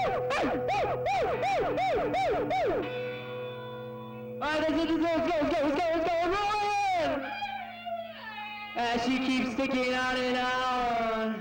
Alright, let's go, rolling! As she keeps sticking on and on.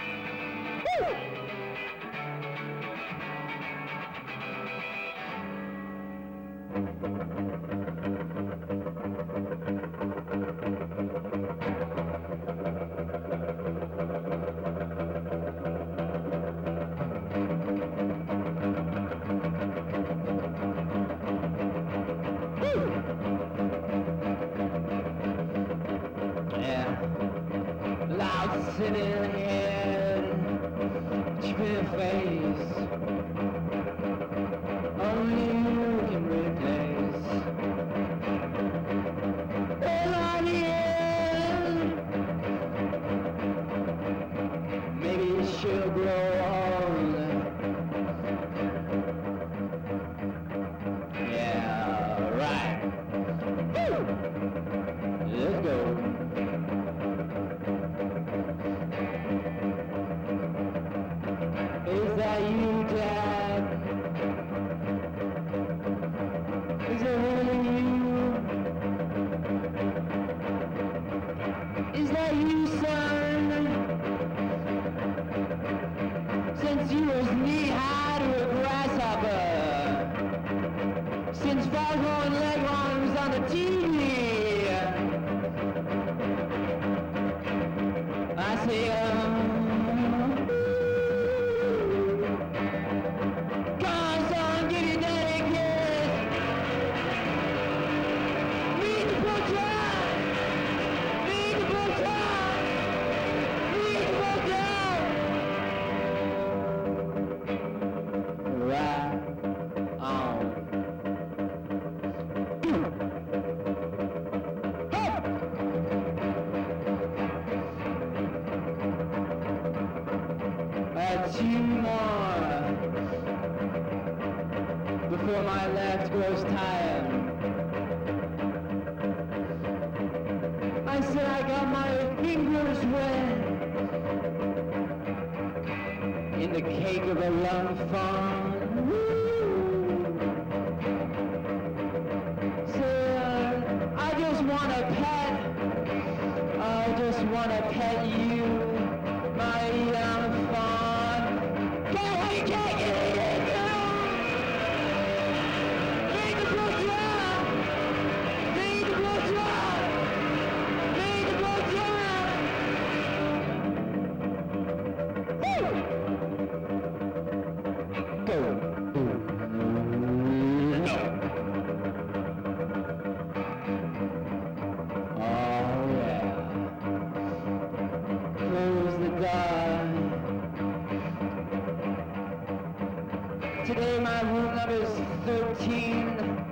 Loud sitting head, chipping face, only you can replace. And on the end, maybe she'll grow old. Yeah, right. Let's go. Is that you, Dad? Is it really you? Is that you, son? Since you was knee-high to a grasshopper, since Foghorn Leghorn was on the TV, I say, two more before my left grows tired. I said I got my fingers wet in the cake of a love farm. Said I just want a pet. I just want to pet you, my young fawn. Today my room number is 13.